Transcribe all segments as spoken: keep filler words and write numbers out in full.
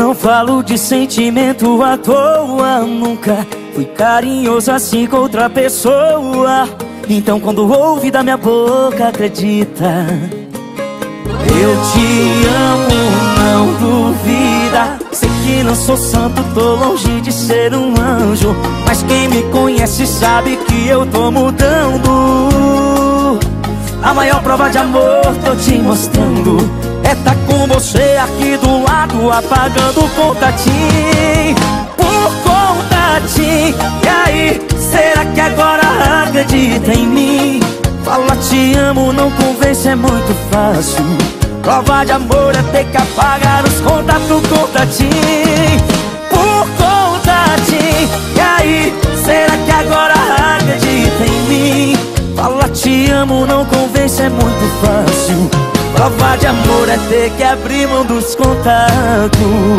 Não falo de sentimento à toa, nunca fui carinhoso assim com outra pessoa. Então quando ouve da minha boca, acredita. Eu te amo, não duvida. Sei que não sou santo, tô longe de ser um anjo, mas quem me conhece sabe que eu tô mudando. A maior prova de amor tô te mostrando é tá com você aqui do lado, apagando o contatinho por contatinho. E aí, será que agora acredita em mim? Fala te amo, não convence, é muito fácil. Prova de amor é ter que apagar os contatos, contatinho por contatinho. E aí, será que agora acredita em mim? Fala te amo, não convence, é muito fácil. Prova de amor é ter que abrir mão dos contatos.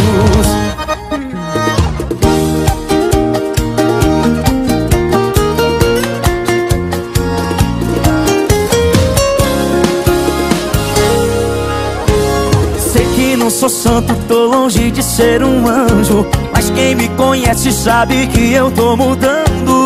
Sei que não sou santo, tô longe de ser um anjo, mas quem me conhece sabe que eu tô mudando.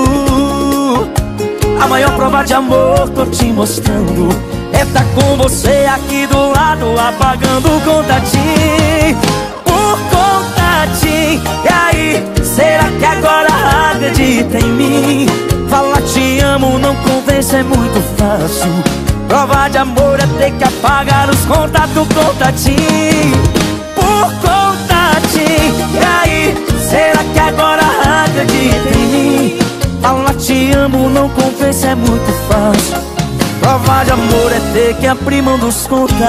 A maior prova de amor tô te mostrando é tá com você aqui do lado, apagando o contatinho por contatinho. E aí, será que agora acredita em mim? Fala te amo, não convence, é muito fácil. Prova de amor é ter que apagar os contatos, contatinho por contatinho. E aí, será que agora acredita em mim? Fala te amo, não convence, é muito fácil. Prova de amor é ter que abrir mão dos contatos.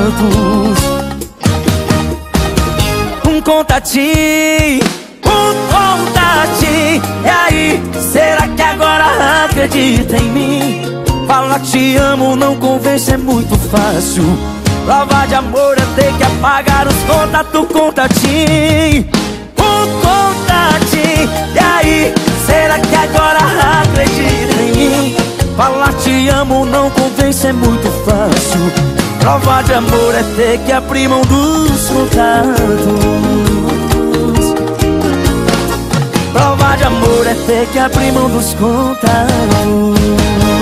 Um contatinho, um contatinho. E aí, será que agora acredita em mim? Fala te amo, não convence, é muito fácil. Prova de amor é ter que apagar os contatos, contatinho um contatinho. E aí, será que agora acredita em mim? Falar te amo, não convence, é muito fácil. Prova de amor é ter que abrir mão dos contatos. Prova de amor é ter que abrir mão dos contatos.